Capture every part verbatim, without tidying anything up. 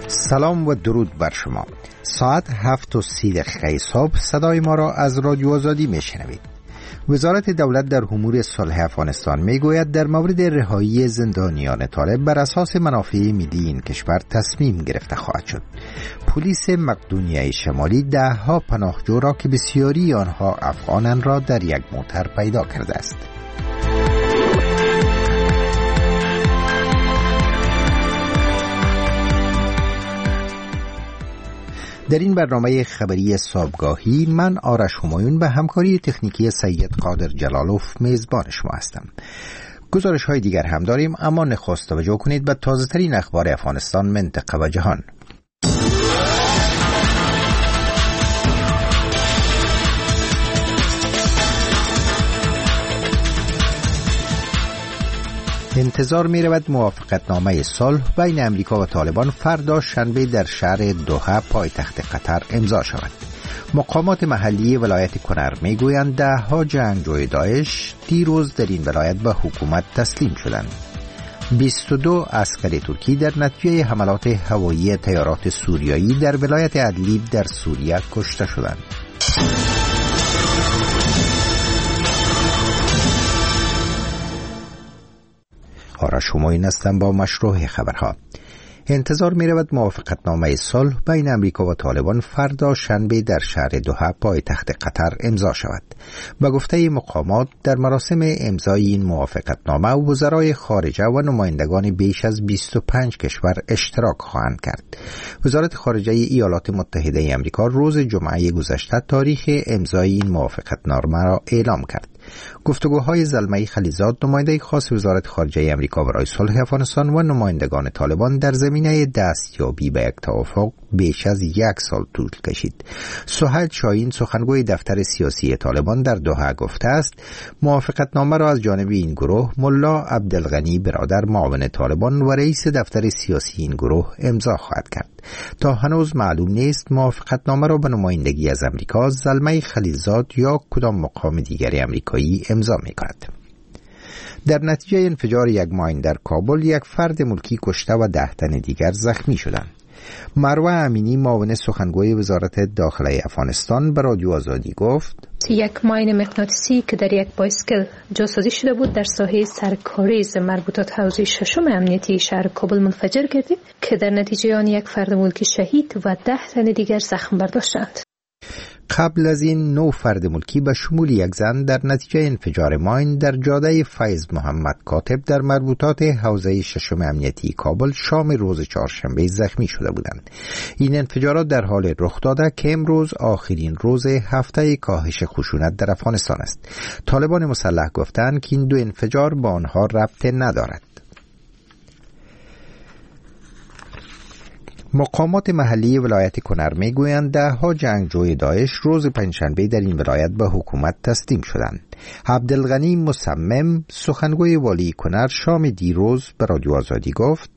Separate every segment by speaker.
Speaker 1: سلام و درود بر شما. ساعت هفت و سی دقیقه صبح صدای ما را از رادیو آزادی میشنوید. وزارت دولت در امور صلح افغانستان میگوید در مورد رهایی زندانیان طالب بر اساس منافع ملی این کشور تصمیم گرفته خواهد شد. پلیس مقدونیه شمالی ده ها پناهجو را که بسیاری آنها افغانان را در یک موتر پیدا کرده است. در این برنامه خبری صبحگاهی من آرش همایون به همکاری تکنیکی سید قادر جلالوف میزبان شما هستم. گزارش های دیگر هم داریم، اما نخست توجه کنید به تازه ترین اخبار افغانستان، منطقه و جهان. انتظار می رود موافقتنامه صلح بین امریکا و طالبان فردا شنبه در شهر دوحه پایتخت قطر امضا شود. مقامات محلی ولایت کنر می گویند ده ها جنگجوی داعش دیروز در این ولایت به حکومت تسلیم شدند. بیست و دو عسکر ترکی در نتیجه حملات هوایی طیارات سوریایی در ولایت ادلیب در سوریه کشته شدند. آرش همایون هستم با مشروع خبرها. انتظار می رود موافقتنامه صلح بین امریکا و طالبان فردا شنبه در شهر دوحه پایتخت قطر امضا شود. به گفته مقامات در مراسم امضای این موافقتنامه وزرای خارجه و نمایندگان بیش از بیست و پنج کشور اشتراک خواهند کرد. وزارت خارجه ایالات متحده امریکا روز جمعه گذشته تاریخ امضای این موافقتنامه را اعلام کرد. گفتگوهای زلمه خلیزاد، نماینده خاص وزارت خارجه امریکا برای صلح افغانستان و نمایندگان طالبان در زمینه دستیابی به یک توافق بیش از یک سال طول کشید. سهیل شاهین، سخنگوی دفتر سیاسی طالبان در دوحه گفته است موافقتنامه را از جانب این گروه ملا عبدالغنی برادر معاون طالبان و رئیس دفتر سیاسی این گروه امضا خواهد کرد. تا هنوز معلوم نیست موافقتنامه را به نمایندگی از امریکا زلمه خلیزاد یا کدام مقام دیگر امریکایی امضا می‌کند. در نتیجه انفجار یک ماین در کابل یک فرد ملکی کشته و ده تن دیگر زخمی شدند. مروه امینی، معاون سخنگوی وزارت داخله افغانستان، به رادیو آزادی گفت
Speaker 2: یک ماین مغناطیسی که در یک بایسکل جاسازی شده بود در ساحه سرکاریز مربوطات حوزه ششم امنیتی شهر کابل منفجر گردید که در نتیجه آن یک فرد ملکی شهید و ده تن دیگر زخم برداشتند.
Speaker 1: قبل از این نو فرد ملکی به شمول یک زن در نتیجه انفجار ماین در جاده فیض محمد کاتب در مربوطات حوزه ششم امنیتی کابل شام روز چهارشنبه زخمی شده بودند. این انفجارات در حال رخ داده که امروز آخرین روز هفته کاهش خشونت در افغانستان است. طالبان مسلح گفتند که این دو انفجار با آنها ربط ندارد. مقامات محلی ولایت کنر میگویند ده ها جنگجوی داعش روز پنجشنبه در این ولایت به حکومت تسلیم شدند. عبدالغنی مصمم، سخنگوی والی کنر، شام دیروز به رادیو آزادی گفت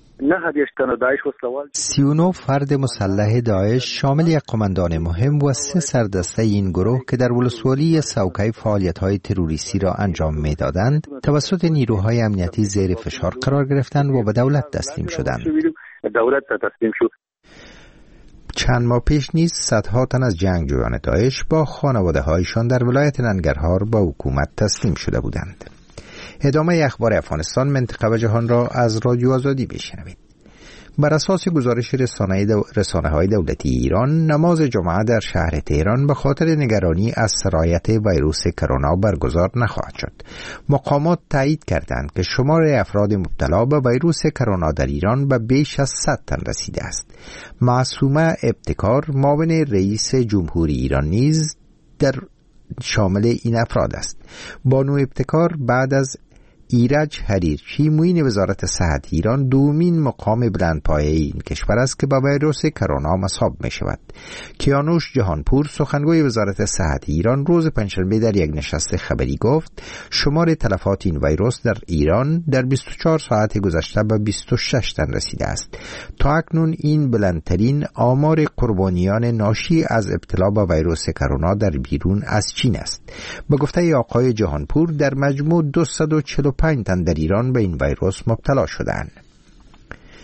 Speaker 1: سی و نه فرد مسلح داعش شامل یک قماندان مهم و سه سردسته این گروه که در ولسوالی سوکای فعالیت‌های تروریستی را انجام می‌دادند توسط نیروهای امنیتی زیر فشار قرار گرفتند و به دولت تسلیم شدند.
Speaker 3: دولت تسلیم شد.
Speaker 1: چند ماه پیش نیز صدها تن از جنگجویان داعش با خانواده‌هایشان در ولایت ننگرهار با حکومت تسلیم شده بودند. ادامه اخبار افغانستان، منطقه و جهان را از رادیو آزادی بشنوید. بر اساس گزارش رسانه دو... رسانه‌های دولتی ایران، نماز جمعه در شهر تهران به خاطر نگرانی از سرایت ویروس کرونا برگزار نخواهد شد. مقامات تایید کردند که شمار افراد مبتلا به ویروس کرونا در ایران به بیش از صد تن رسیده است. معصومه ابتکار، معاون رئیس جمهوری ایران، نیز در شامل این افراد است. بانو ابتکار بعد از ایرج حریرچی، معین وزارت صحت ایران، دومین مقام بلندپایه این کشور است که با ویروس کرونا مصاب می شود. کیانوش جهانپور، سخنگوی وزارت صحت ایران، روز پنجشنبه در یک نشست خبری گفت شمار تلفات این ویروس در ایران در بیست و چهار ساعت گذشته به بیست و شش تن رسیده است. تا اکنون این بلندترین آمار قربانیان ناشی از ابتلا به ویروس کرونا در بیرون از چین است. به گفته آقای جهانپور، در مجموع دویست و چهل و پنج تن در ایران به این ویروس مبتلا شدند.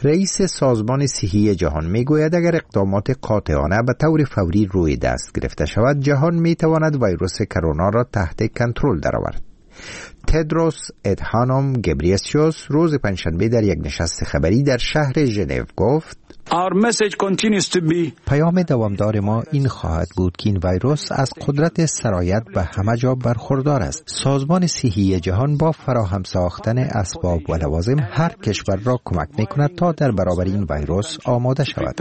Speaker 1: رئیس سازمان صحی جهان میگوید اگر اقدامات قاطعانه به طور فوری روی دست گرفته شود، جهان میتواند ویروس کرونا را تحت کنترل درآورد. تدروس ادهانوم گبریسیوس روز پنجشنبه در یک نشست خبری در شهر ژنو گفت:
Speaker 4: Our message continues to be
Speaker 1: پیام دوامدار ما این خواهد بود که این ویروس از قدرت سرایت به همه جا برخوردار است. سازمان صحی جهان با فراهم ساختن اسباب و لوازم هر کشور را کمک می‌کند تا در برابر این ویروس آماده شود.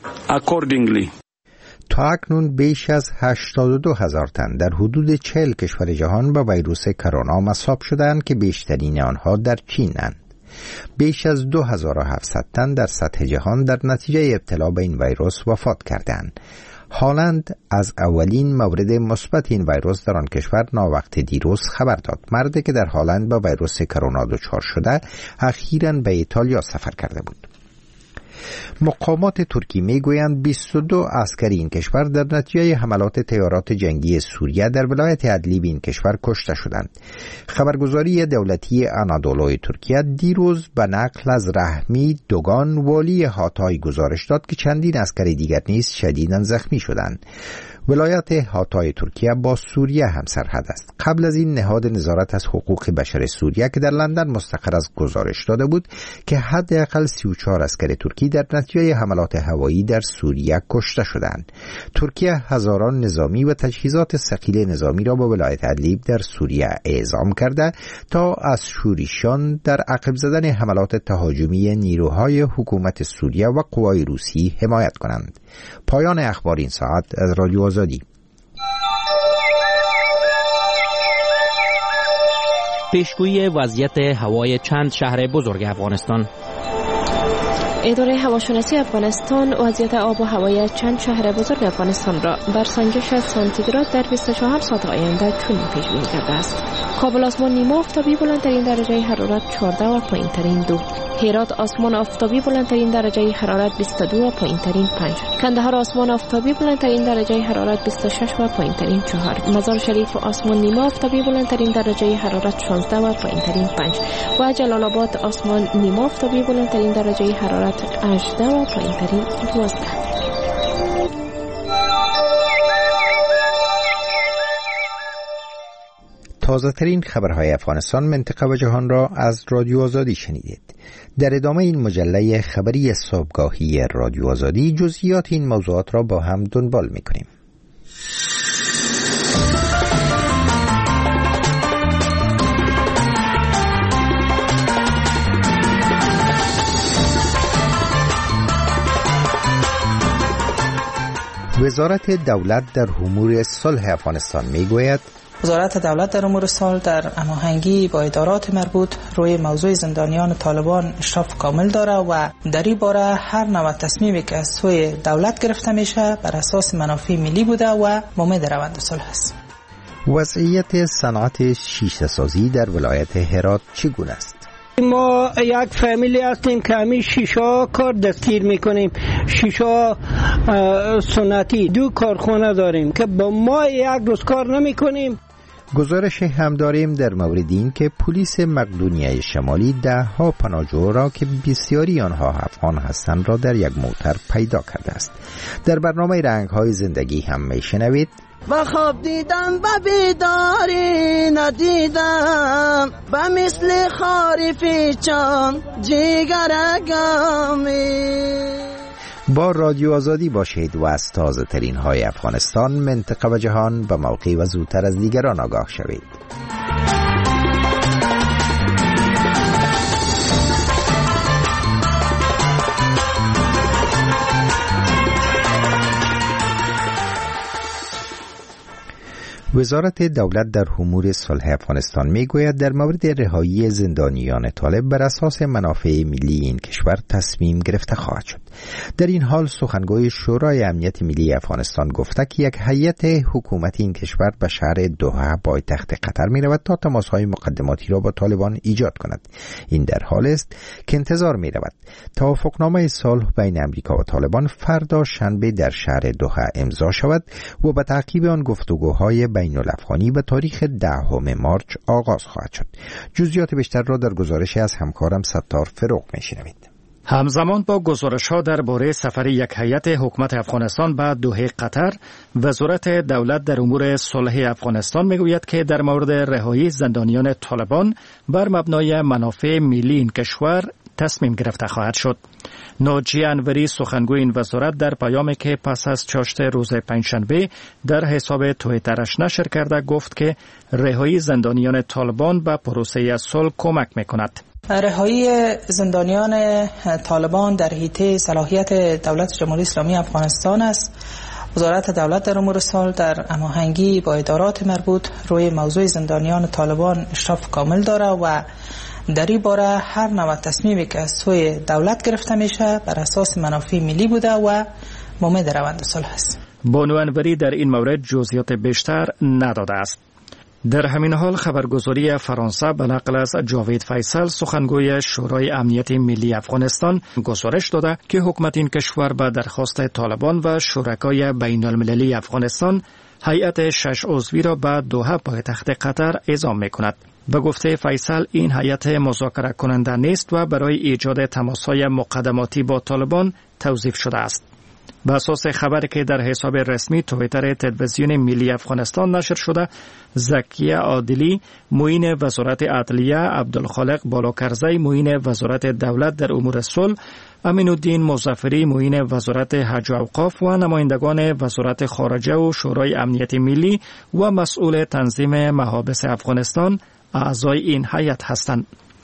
Speaker 1: تا اکنون بیش از هشتاد و دو هزار تن در حدود چهل کشور جهان با ویروس کرونا مصاب شدند که بیشترین آنها در چینند. بیش از دو هزار و هفتصد تن در سطح جهان در نتیجه ابتلا به این ویروس وفات کردند. هلند از اولین مورد مثبت این ویروس در آن کشور ناوقت دیروز خبر داد. مردی که در هلند با ویروس کرونا دچار شده اخیراً به ایتالیا سفر کرده بود. مقامات ترکی میگویند بیست و دو عسکر این کشور در نتیجه حملات طیارات جنگی سوریه در ولایت ادلیب این کشور کشته شدند. خبرگزاری دولتی آنادولوی ترکیه دیروز به نقل از رحمی دوگان والی هاتای گزارش داد که چندین عسکر دیگر نیز شدیداً زخمی شدند. ولایت هاتای ترکیه با سوریه همسرحد است. قبل از این نهاد نظارت از حقوق بشر سوریه که در لندن مستقر است گزارش داده بود که حداقل سی و چهار عسکر ترکی در نتیجه حملات هوایی در سوریه کشته شدند. ترکیه هزاران نظامی و تجهیزات ثقیل نظامی را به ولایت ادلیب در سوریه اعزام کرده تا از شورشیان در عقب زدن حملات تهاجمی نیروهای حکومت سوریه و قوای روسی حمایت کنند. پایان اخبار این ساعت از رادیو آزادی.
Speaker 5: پیشگویی وضعیت هوای چند شهر بزرگ افغانستان.
Speaker 6: اداره هواشناسی افغانستان وضعیت آب و هوای چند شهر بزرگ افغانستان را بر سنجش سانتیگراد در بیست و چهار ساعت آینده چنین پیش بینی کرده است: کابل آسمان نیمه آفتابی بلندترین درجه حرارت چهارده و پایینترین دو، هرات آسمان آفتابی بلندترین درجه حرارت بیست و دو و پایینترین پنج، کندهار آسمان آفتابی بلندترین درجه حرارت بیست و شش و پایینترین چهار، مزار شریف آسمان نیمه آفتابی بلندترین درجه حرارت شانزده و پایینترین پنج و جلال آباد آسمان نیمه آفتابی بلندترین درجه حرارت هجده و پایینترین دوازده.
Speaker 1: تازه ترین خبرهای افغانستان، منطقه و جهان را از رادیو آزادی شنیدید. در ادامه این مجله خبری صبحگاهی رادیو آزادی جزئیات این موضوعات را با هم دنبال می‌کنیم. وزارت دولت در امور صلح افغانستان میگوید
Speaker 7: وزارت دولت در امور صلح در هماهنگی با ادارات مربوط روی موضوع زندانیان طالبان اشراف کامل داره و در این باره هر نوع تصمیمی که از سوی دولت گرفته میشه بر اساس منافع ملی بوده و امید روند صلح است.
Speaker 1: وضعیت صنعت شیشه سازی در ولایت هرات چگونه است؟
Speaker 8: ما یک فامیلی هستیم که همین شیشه کار دستگیر میکنیم. شیشه سنتی دو کارخانه داریم که با ما یک روز کار نمیکنیم.
Speaker 1: گزارش هم داریم در مورد این که پلیس مقدونیه شمالی ده ها پناهجو را که بسیاری آنها افغان هستند را در یک موتر پیدا کرده است. در برنامه رنگ های زندگی هم میشنوید:
Speaker 9: و خواب دیدم و بیداری ندیدم و مثل خاری پیچان جگر گامی.
Speaker 1: با رادیو آزادی باشید و از تازه ترین های افغانستان، منطقه و جهان به موقع و زودتر از دیگران آگاه شوید. وزارت دولت در امور صلح افغانستان میگوید در مورد رهایی زندانیان طالب بر اساس منافع ملی این کشور تصمیم گرفته خواهد شد. در این حال سخنگوی شورای امنیت ملی افغانستان گفته که یک هیئت حکومتی این کشور به شهر دوحه پایتخت قطر می رود تا تماس‌های مقدماتی را با طالبان ایجاد کند. این در حال است که انتظار می رود توافقنامه صلح بین امریکا و طالبان فردا شنبه در شهر دوحه امضا شود و به تعقیب آن گفتگوهای بین الافغانی به تاریخ دهم مارچ آغاز خواهد شد. جزئیات بیشتر را در گزارشی از همکارم ستار فروغ می‌شنوید.
Speaker 10: همزمان با گزارش‌ها درباره سفر یک هیئت حکومت افغانستان به دوحه قطر، وزارت دولت در امور صلح افغانستان میگوید که در مورد رهایی زندانیان طالبان بر مبنای منافع ملی این کشور تصمیم گرفته خواهد شد. ناجی انوری سخنگوی این وزارت در پیامی که پس از چاشت روز پنجشنبه در حساب توییترش نشر کرده گفت که رهایی زندانیان طالبان به پروسه صلح کمک میکند.
Speaker 7: رهایی زندانیان طالبان در حیطه صلاحیت دولت جمهوری اسلامی افغانستان است. وزارت دولت در امور صلح در هماهنگی با ادارات مربوط روی موضوع زندانیان طالبان اشراف کامل داره و در این باره هر نوع تصمیمی که از سوی دولت گرفته میشه بر اساس منافع ملی بوده و امید روند صلح است.
Speaker 10: بانو انوری در این مورد جزئیات بیشتر نداده است. در همین حال خبرگزاری فرانسه به نقل از جاوید فیصل سخنگوی شورای امنیت ملی افغانستان گزارش داده که حکومت این کشور به درخواست طالبان و شرکای بین المللی افغانستان هیئت شش عضوی را به دوحه پایتخت قطر اعزام می‌کند. به گفته فیصل این هیئت مذاکره کننده نیست و برای ایجاد تماس‌های مقدماتی با طالبان توظیف شده است. به اساس خبری که در حساب رسمی توییتر تلویزیون ملی افغانستان نشر شده، زکیه عادلی معین وزارت عدلیه، عبدالخالق بالاکرزی معین وزارت دولت در امور صلح، امین الدین مظفری معین وزارت حج و اوقاف و نمایندگان وزارت خارجه و شورای امنیت ملی و مسئول تنظیم محابس افغانستان اعضای این هیئت هستند.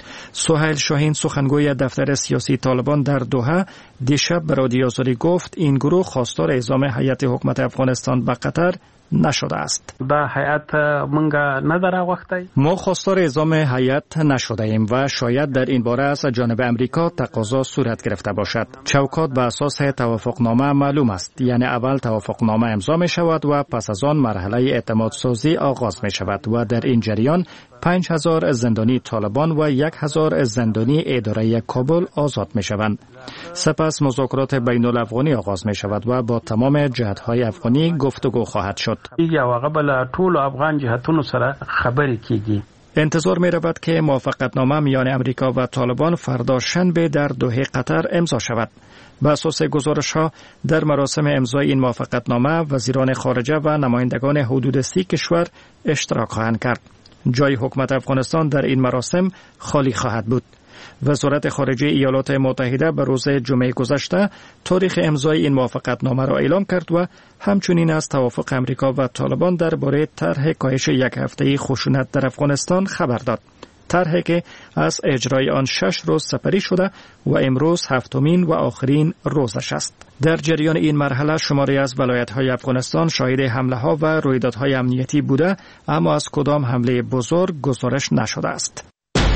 Speaker 10: سهیل شاهین سخنگوی دفتر سیاسی طالبان در دوحه دیشب به رادیو آزادی گفت این گروه خواستار اعزام هیئت حکومت افغانستان به قطر نشده است.
Speaker 11: دا هیئت منگا نداره وقتی
Speaker 10: ما خواستار اعزام هیئت نشده ایم و شاید در این باره از جانب امریکا تقاضا صورت گرفته باشد. چوکات به اساس توافقنامه معلوم است، یعنی اول توافقنامه امضا می شود و پس از آن مرحله اعتماد سازی آغاز می شود و در این جریان پنج هزار زندانی طالبان و یک هزار زندانی اداره کابل آزاد می شوند. سپس مذاکرات بین الافغانی آغاز می شود و با تمام جهت‌های افغانی گفتگو خواهد شد.
Speaker 11: یا قبل طول افغان جهتونو سره خبرې کیږي.
Speaker 10: انتظار می رود که موافقتنامه میان امریکا و طالبان فردا شنبه در دوحه قطر امضا شود. به اساس گزارش‌ها در مراسم امضای این موافقتنامه وزیران خارجه و نمایندگان حدود سی کشور اشتراک خواهند کرد. جای حکومت افغانستان در این مراسم خالی خواهد بود. وزارت خارجه ایالات متحده به روز جمعه گذشته تاریخ امضای این موافقتنامه را اعلام کرد و همچنین از توافق امریکا و طالبان درباره طرح کاهش یک هفته‌ای خشونت در افغانستان خبر داد. طرحی که از اجرای آن شش روز سپری شده و امروز هفتمین و آخرین روزش است. در جریان این مرحله شماری از ولایت‌های افغانستان شاهد حمله‌ها و رویدادهای امنیتی بوده، اما از کدام حمله بزرگ گزارش نشده است.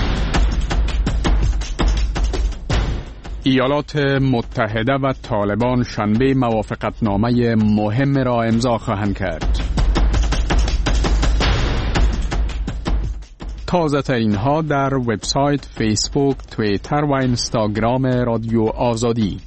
Speaker 12: ایالات متحده و طالبان شنبه موافقتنامه مهم را امضا خواهند کرد. تازه ترین ها در وبسایت، فیسبوک، توییتر و اینستاگرام رادیو آزادی.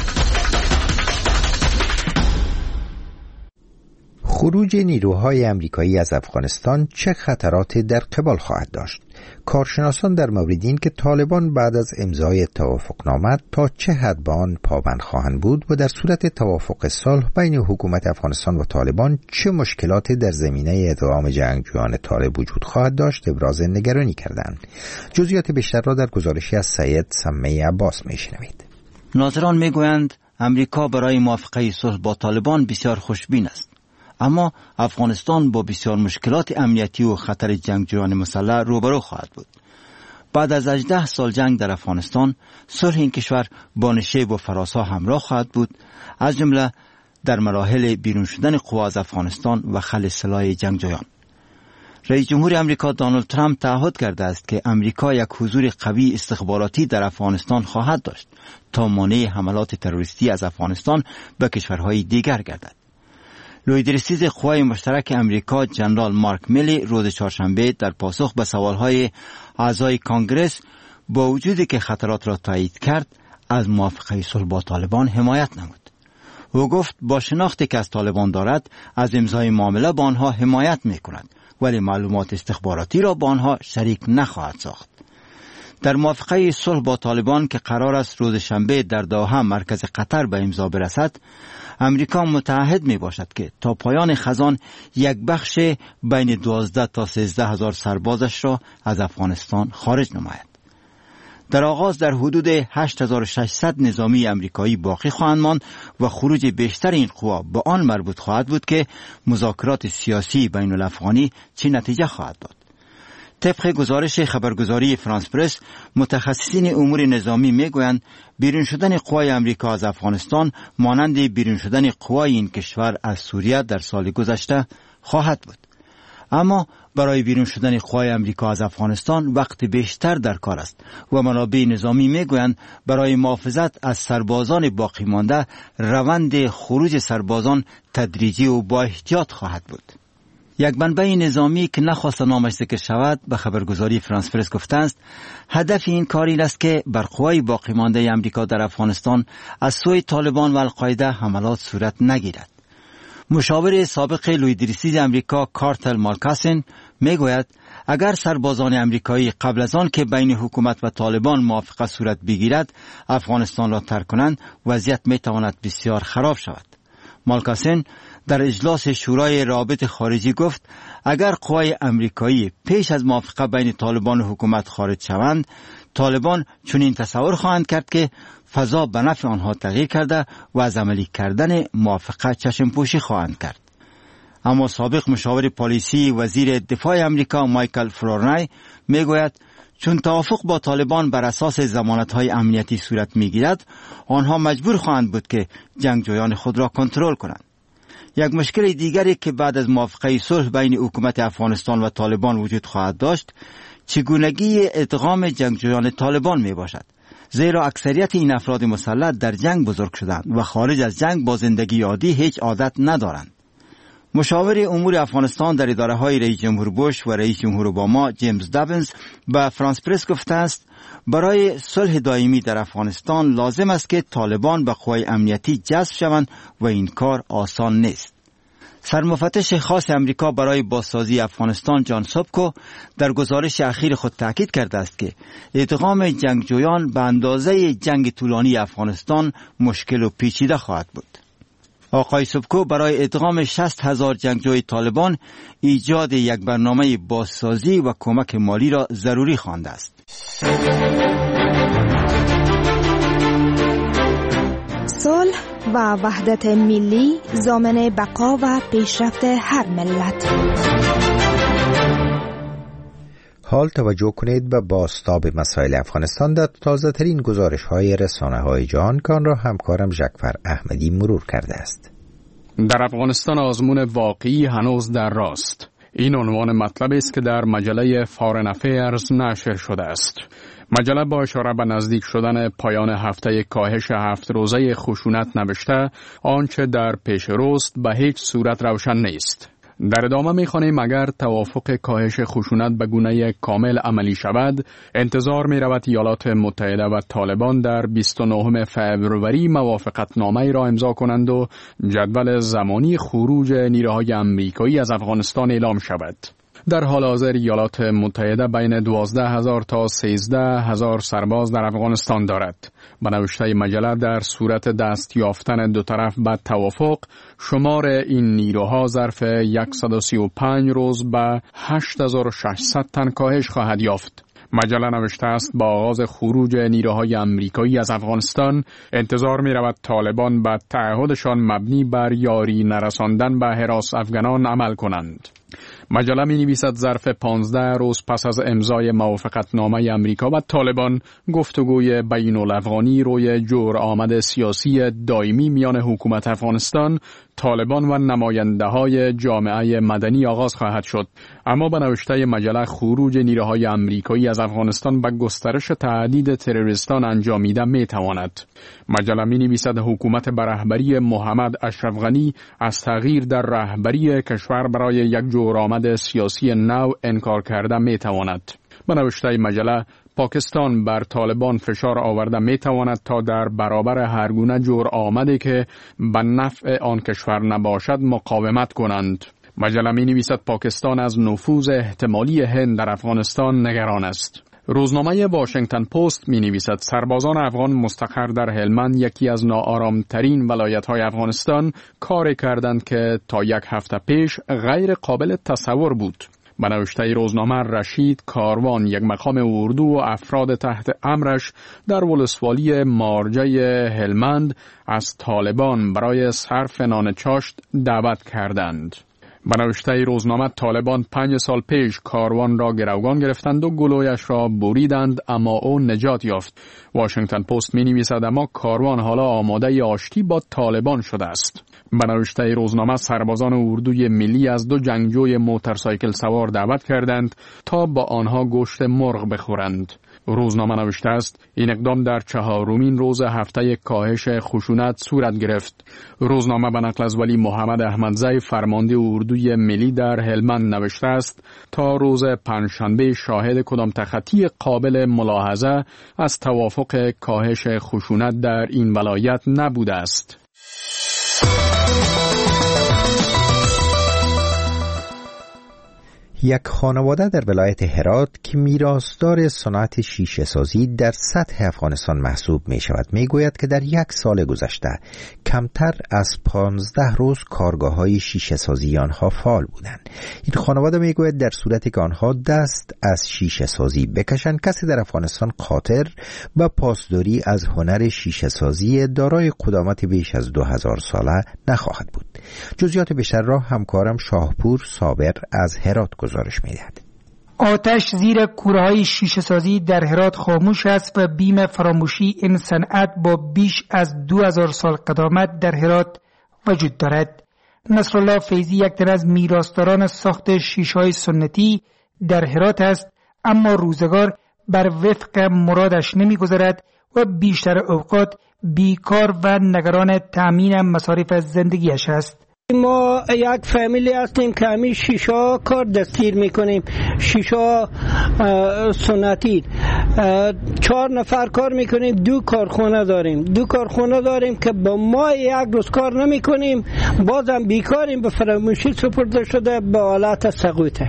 Speaker 1: خروج نیروهای آمریکایی از افغانستان چه خطراتی در قبال خواهد داشت؟ کارشناسان در مورد این که طالبان بعد از امضای توافقنامه تا چه حد به آن پابند خواهند بود و در صورت توافق صلح بین حکومت افغانستان و طالبان چه مشکلاتی در زمینه ادغام جنگجویان طالب وجود خواهد داشت ابراز نگرانی کردند. جزئیات بیشتر را در گزارشی از سید سمی عباس میشنوید.
Speaker 13: ناظران میگویند امریکا برای موافقه صلح با طالبان بسیار خوشبین است، اما افغانستان با بسیار مشکلات امنیتی و خطر جنگجویان مسلح روبرو خواهد بود. بعد از هجده سال جنگ در افغانستان، صلح این کشور با نشیب و فراسا همراه خواهد بود، از جمله در مراحل بیرون شدن قوا از افغانستان و خلع سلاح جنگجویان. رئیس جمهور امریکا دونالد ترامپ تعهد کرده است که امریکا یک حضور قوی استخباراتی در افغانستان خواهد داشت تا مانع حملات تروریستی از افغانستان به کشورهای دیگر گردد. لویدرسیز قوای مشترک امریکا جنرال مارک میلی روز چهارشنبه در پاسخ به سوالهای اعضای کانگرس با وجودی که خطرات را تایید کرد از موافقه صلح با طالبان حمایت نمود. او گفت با شناختی که از طالبان دارد از امضای معامله با آنها حمایت می‌کند، ولی معلومات استخباراتی را با آنها شریک نخواهد ساخت. در موافقه صلح با طالبان که قرار است روز شنبه در دوحه مرکز قطر به امضا برسد، امریکا متعهد می باشد که تا پایان خزان یک بخش بین دوازده تا سیزده هزار سربازش را از افغانستان خارج نماید. در آغاز در حدود هشت هزار و ششصد نظامی امریکایی باقی خواهند ماند و خروج بیشتر این قوا به آن مربوط خواهد بود که مذاکرات سیاسی بین الافغانی چه نتیجه خواهد داد. طبق گزارش خبرگزاری فرانس پرس، متخصصین امور نظامی میگویند بیرون شدن قوای امریکا از افغانستان مانند بیرون شدن قوای این کشور از سوریه در سال گذشته خواهد بود. اما برای بیرون شدن قوای امریکا از افغانستان وقت بیشتر در کار است و منابع نظامی میگویند برای محافظت از سربازان باقی مانده روند خروج سربازان تدریجی و با احتیاط خواهد بود. یک منبع نظامی که نخواست نامش ذکر شود به خبرگزاری فرانس پرس گفته است هدف این کار این است که بر قوای باقی مانده امریکا در افغانستان از سوی طالبان و القاعده حملات صورت نگیرد. مشاور سابق لویدریسی امریکا کارتل مالکاسن میگوید اگر سربازان امریکایی قبل از آن که بین حکومت و طالبان موافقه صورت بگیرد افغانستان را ترک کنند وضعیت میتواند بسیار خراب شود. مالکاسن در اجلاس شورای روابط خارجی گفت اگر قوای امریکایی پیش از موافقه بین طالبان و حکومت خارج شوند، طالبان چنین تصور خواهند کرد که فضا به نفع آنها تغییر کرده و از عملی کردن موافقه چشم پوشی خواهند کرد. اما سابق مشاور پالیسی وزیر دفاع امریکا مایکل فلورنای میگوید چون توافق با طالبان بر اساس ضمانت‌های امنیتی صورت میگیرد، آنها مجبور خواهند بود که جنگجویان خود را کنترل کنند. یک مشکل دیگری که بعد از موافقه صلح بین حکومت افغانستان و طالبان وجود خواهد داشت، چگونگی ادغام جنگجویان طالبان می باشد. زیرا اکثریت این افراد مسلح در جنگ بزرگ شدند و خارج از جنگ با زندگی عادی هیچ عادت ندارند. مشاور امور افغانستان در اداره های رئیس جمهور بوش و رئیس جمهور اوباما جیمز دابنز به فرانس پرس گفته است برای صلح دائمی در افغانستان لازم است که طالبان به قوای امنیتی جذب شوند و این کار آسان نیست. سرمفتش خاص امریکا برای بازسازی افغانستان جان سوبکو در گزارش اخیر خود تاکید کرده است که ادغام جنگجویان به اندازه جنگ طولانی افغانستان مشکل و پیچیده خواهد بود. آقای سوبکو برای ادغام شصت هزار جنگجوی طالبان ایجاد یک برنامه بازسازی و کمک مالی را ضروری خوانده است.
Speaker 14: صلح و وحدت ملی ضامن بقا و پیشرفت هر ملت.
Speaker 1: حال توجه کنید به بازتاب مسائل افغانستان در تازه ترین گزارش های رسانه های جهان که آن را همکارم ژکفر احمدی مرور کرده است.
Speaker 12: در افغانستان آزمون واقعی هنوز در راست. این عنوان مطلب است که در مجله فارن افیرز نشر شده است. مجله با اشاره به نزدیک شدن پایان هفته کاهش هفت روزه خشونت نوشته آنچه در پیش روست به هیچ صورت روشن نیست. در ادامه می‌خوانیم اگر توافق کاهش خشونت به گونه کامل عملی شود، انتظار می‌رود ایالات متحده و طالبان در بیست و نهم فوریه موافقتنامه را امضا کنند و جدول زمانی خروج نیروهای آمریکایی از افغانستان اعلام شود. در حال حاضر ایالات متحده بین دوازده هزار تا سیزده هزار سرباز در افغانستان دارد. به نوشته مجله در صورت دست یافتن دو طرف به توافق، شمار این نیروها ظرف صد و سی و پنج روز به هشت هزار و ششصد تن کاهش خواهد یافت. مجله نوشته است با آغاز خروج نیروهای آمریکایی از افغانستان انتظار می رود طالبان به تعهدشان مبنی بر یاری نرساندن به هراس افغانان عمل کنند. مجله می نویسد ظرف پانزده روز پس از امضای موافقتنامه امریکا و طالبان، گفتگوی بین الافغانی روی جور آمد سیاسی دائمی میان حکومت افغانستان، طالبان و نماینده های جامعه مدنی آغاز خواهد شد. اما به نوشته مجله خروج نیروهای آمریکایی از افغانستان به گسترش تهدید تروریستان انجامیده می تواند. مجله می نویسد حکومت به رهبری محمد اشرف غنی از تغییر در رهبری کشور برای یک جور آمد سیاسی نو انکار کرده می تواند. به نوشته مجله پاکستان بر طالبان فشار آورده می تواند تا در برابر هر گونه جور آمده که به نفع آن کشور نباشد مقاومت کنند. مجله می نویسد پاکستان از نفوذ احتمالی هند در افغانستان نگران است. روزنامه واشنگتن پست می نویسد سربازان افغان مستقر در هلمند، یکی از ناآرامترین ولایت‌های افغانستان، کاری کردند که تا یک هفته پیش غیر قابل تصور بود. به نوشته روزنامه، رشید کاروان، یک مقام اردو و افراد تحت امرش در ولسوالی مارجه هلمند از طالبان برای صرف نان چاشت دعوت کردند. به نوشته روزنامه، طالبان پنج سال پیش کاروان را گروگان گرفتند و گلویش را بریدند، اما او نجات یافت. واشنگتن پست می نویسد اما کاروان حالا آماده آشتی با طالبان شده است. به نوشته روزنامه، سربازان اردوی ملی از دو جنگجوی موتورسایکل سوار دعوت کردند تا با آنها گوشت مرغ بخورند. روزنامه نوشته است این اقدام در چهارمین روز هفته کاهش خشونت صورت گرفت. روزنامه به نقل از ولی محمد احمدزی، فرمانده اردوی ملی در هلمند، نوشته است تا روز پنجشنبه شاهد کدام تخطی قابل ملاحظه از توافق کاهش خشونت در این ولایت نبوده است.
Speaker 1: یک خانواده در ولایت هرات که میراثدار صنعت شیشه سازی در سطح افغانستان محسوب می شود می گوید که در یک سال گذشته کمتر از پانزده روز کارگاه های شیشه سازی آنها فعال بودند. این خانواده می گوید در صورتی که آنها دست از شیشه سازی بکشند، کسی در افغانستان قادر به پاسداری از هنر شیشه سازی دارای قدامت بیش از دو هزار ساله نخواهد بود. جزئیات بیشتر را همکارم شاهپور صابر از هرات گزارش می‌دهد.
Speaker 15: آتش زیر کوره‌های شیشه سازی در هرات خاموش است و بیم فراموشی این صنعت با بیش از دو هزار سال قدامت در هرات وجود دارد. نصرالله فیضی یک تن از میراثداران ساخت شیشه‌های سنتی در هرات است، اما روزگار بر وفق مرادش نمی‌گذرد و بیشتر اوقات بیکار و نگران تأمین مصارف زندگیش است.
Speaker 8: ما یک فامیلی هستیم که همین شیشه کار دستیر میکنیم، شیشه سنتی. چهار نفر کار میکنیم، دو کارخانه داریم دو کارخانه داریم که با ما یک روز کار نمیکنیم، بازم بیکاریم، به فراموشی سپرده شده، به حالت سقوطه.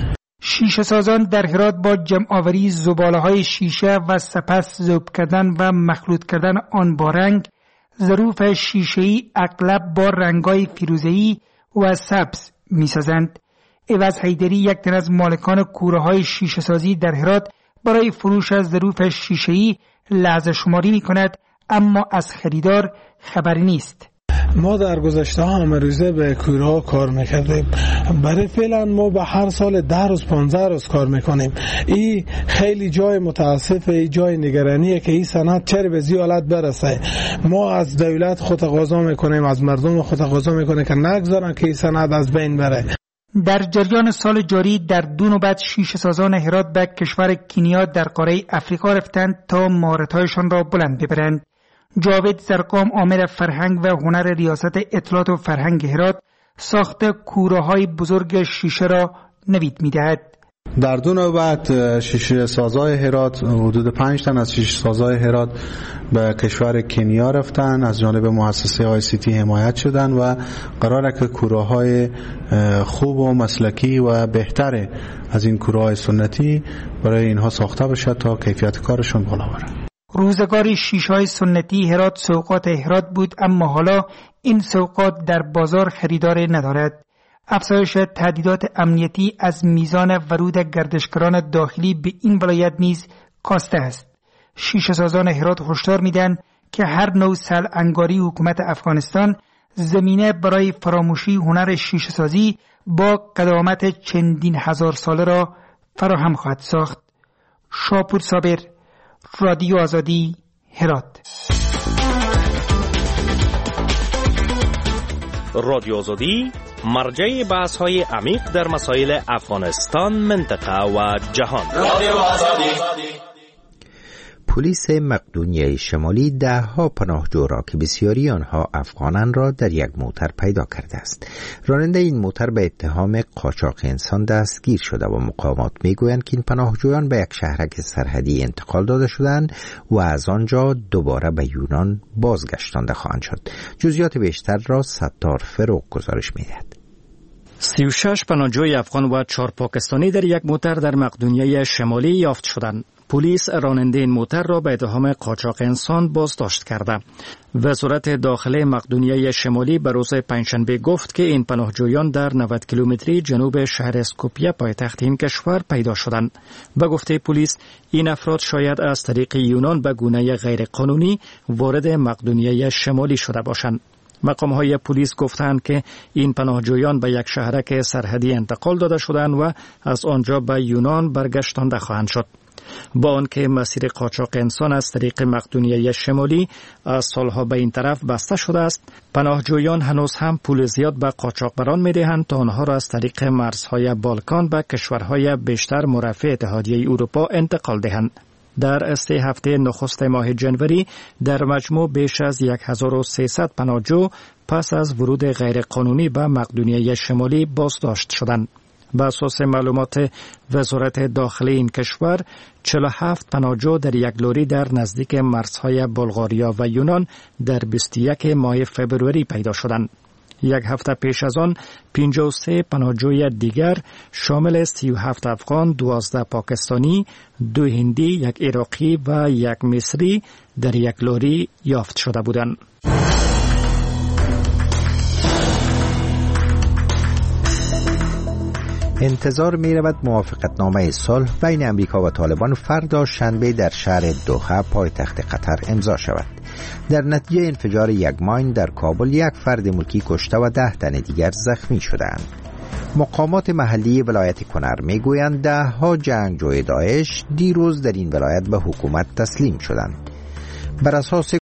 Speaker 15: شیشه سازان در هرات با جمع آوری زباله های شیشه و سپس ذوب کردن و مخلوط کردن آن با رنگ، ظروف شیشه‌ای اغلب با رنگ‌های فیروزه‌ای و سبز می‌سازند. عوض حیدری، یک تن از مالکان کوره‌های شیشه‌سازی در هرات، برای فروش از ظروف شیشه‌ای لحظه شماری می‌کند، اما از خریدار خبری نیست.
Speaker 16: ما در گذشته ها همه روزه به کوره ها کار میکردیم، برای فعلا ما به هر سال ده روز پانزده روز کار میکنیم. این خیلی جای متاسفه، این جای نگرانیه که این صنعت چرا به زی حالت برسه. ما از دولت خود تقاضا میکنیم، از مردم خود تقاضا میکنیم که نگذارن که این صنعت از بین بره.
Speaker 15: در جریان سال جاری در دو نوبت شیشه سازان هرات به کشور کنیا در قاره افریقا رفتند تا مهارت‌هایشان را بلند ببرند. جاوید زرقام، عامل فرهنگ و هنر ریاست اطلاعات و فرهنگ هرات، ساخت کوره‌های بزرگ شیشه را نوید می‌دهد.
Speaker 17: در دو نوبت شیشه سازای هرات، حدود پنج تن از شیشه سازای هرات به کشور کنیا رفتن، از جانب مؤسسه آی سی تی حمایت شدن و قراره که کوره‌های خوب و مسلکی و بهتر از این کوره‌های سنتی برای اینها ساخته بشه تا کیفیت کارشون بالا بره.
Speaker 15: روزگار شیشه‌های سنتی هرات سوقات هرات بود، اما حالا این سوقات در بازار خریدار ندارد. افزایش تهدیدات امنیتی از میزان ورود گردشگران داخلی به این ولایت نیز کاسته است. شیشه سازان هرات هشدار میدن که هر نوع سلعنگاری حکومت افغانستان زمینه برای فراموشی هنر شیشه سازی با قدامت چندین هزار ساله را فراهم خواهد ساخت. شاپور صابر، رادیو آزادی، هرات.
Speaker 18: رادیو آزادی مرجع بحث های عمیق در مسائل افغانستان، منطقه و جهان. رادیو آزادی.
Speaker 1: پلیس مقدونیه شمالی ده ها پناهجو را که بسیاری آنها افغانان را در یک موتر پیدا کرده است. راننده این موتر به اتهام قاچاق انسان دستگیر شده و مقامات میگویند که این پناهجویان به یک شهرک سرحدی انتقال داده شدند و از آنجا دوباره به یونان بازگشتانده خواهند شد. جزئیات بیشتر را ستار فروغ گزارش میدهد.
Speaker 10: سی و شش پناهجوی افغان و چهار پاکستانی در یک موتر در مقدونیه شمالی یافت شدند. پلیس راننده این موتر را به اتهام قاچاق انسان بازداشت کرده. وزارت داخله مقدونیه شمالی به روز پنجشنبه گفت که این پناهجویان در نود کیلومتری جنوب شهر اسکوپیه پایتخت این کشور پیدا شدند. به گفته پلیس این افراد شاید از طریق یونان به گونه غیرقانونی وارد مقدونیه شمالی شده باشند. مقام‌های پلیس گفتند که این پناهجویان به یک شهرک سرحدی انتقال داده شدند و از آنجا به یونان برگشتانده خواهند شد. با آنکه مسیر قاچاق انسان از طریق مقدونیه شمالی از سالها به این طرف بسته شده است، پناهجویان هنوز هم پول زیاد به قاچاقبران می‌دهند تا آنها را از طریق مرزهای بالکان به کشورهای بیشتر مرافع اتحادیه اروپا انتقال دهند. در سه هفته نخست ماه جنوری در مجموع بیش از هزار و سیصد پناهجو پس از ورود غیرقانونی به مقدونیه شمالی بازداشت شدند. بر اساس معلومات وزارت داخله این کشور، چهل و هفت پناهجو در یک لوری در نزدیک مرزهای بلغاریا و یونان در بیست و یک ماه فبروری پیدا شدند. یک هفته پیش از آن پنجاه و سه پناهجوی دیگر شامل سی و هفت افغان، دوازده پاکستانی، دو هندی، یک عراقی و یک مصری در یک لوری یافت شده بودند.
Speaker 1: انتظار می رود موافقتنامه صلح بین امریکا و طالبان فردا شنبه در شهر دوحه پایتخت قطر امضا شود. در نتیجه انفجار یک ماین در کابل یک فرد ملکی کشته و ده تن دیگر زخمی شدند. مقامات محلی ولایت کنر می گویند ده ها جنگجوی داعش دیروز در این ولایت به حکومت تسلیم شدند. بر اساس